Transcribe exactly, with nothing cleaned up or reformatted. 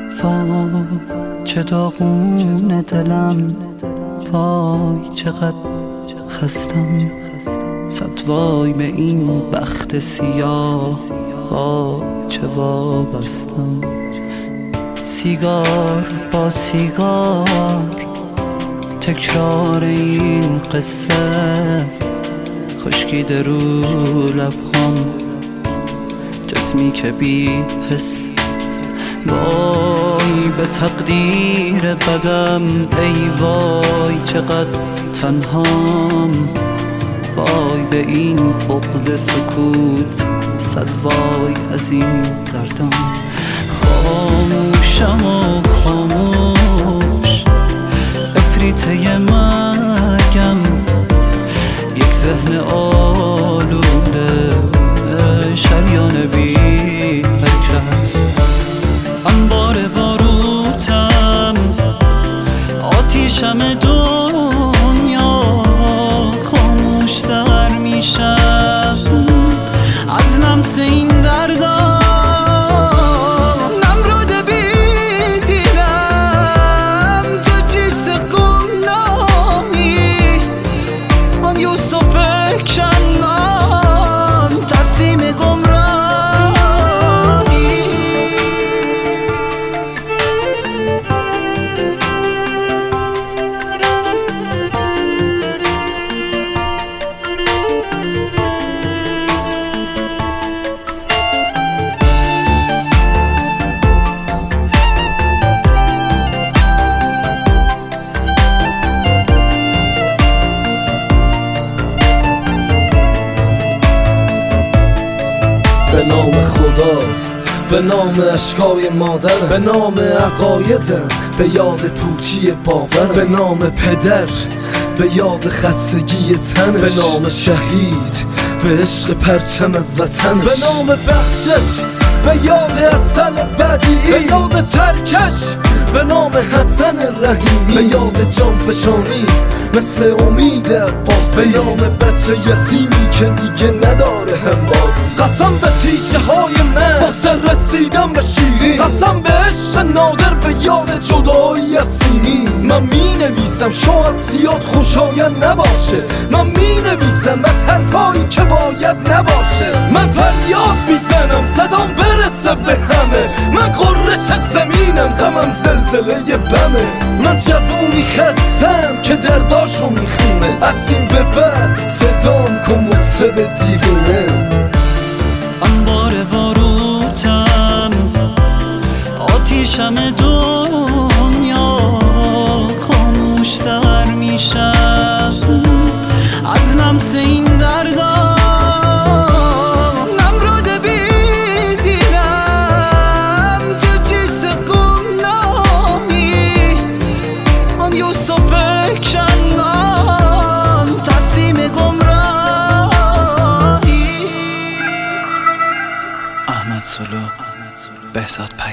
وای چه داغونه دلم، وای چقدر خستم، صد وای به این بخت سیاه، آه چه وابستم. سیگار با سیگار تکرار این قصه، خشکیده رو لبهام جسمی که بی حس. وای به تقدیر بدم، ای وای چقدر تنهام، وای به این بغض سکوت، صد وای از این دردم. خاموشم و خاموش افریته مرگم، یک ذهن آلوده شریان بی حرکت. انبار باروتم آتیشم دنیا، خاموش در میشم از لمس این دردم. نمرود بیدیدم ججیس گمنامی، آن یوسف کنان تسلیم گمراهی. به نام خدا، به نام اشکای مادر، به نام عقایدم، به یاد پوچی باور، به نام پدر، به یاد خستگی تنش، به نام شهید، به عشق پرچم وطنش، به نام بخشش، به یاد حسن بدیعی، به یاد ترکش، به نام حسن رحیمی، به یاد جانفشانی مثل امید عباسی، به نام بچه یتیمی که دیگه نداره همبازی. قسم به تیشه های من واسه رسیدم به شیرین، قسم به عشق نادر، به یاد جدایی از سیمین. من می نویسم شاید زیاد خوشایند نباشه، من می نویسم از حرفایی که باید نباشه. من فریاد میزنم صدام برسه به همه، من قررش زمینم غمم زلزله بمه. من جوونی خستم که درداشو میخونه، از این به بعد صدام کن مطرب دیوونه. انبار باروتم آتیشم دنیا، خاموش در میشم از لمس این دردم. نمرود بیدیدم ججیس گمنامی، آن یوسف کنان تسلیم گمراهی. احمد سلو، بهزاد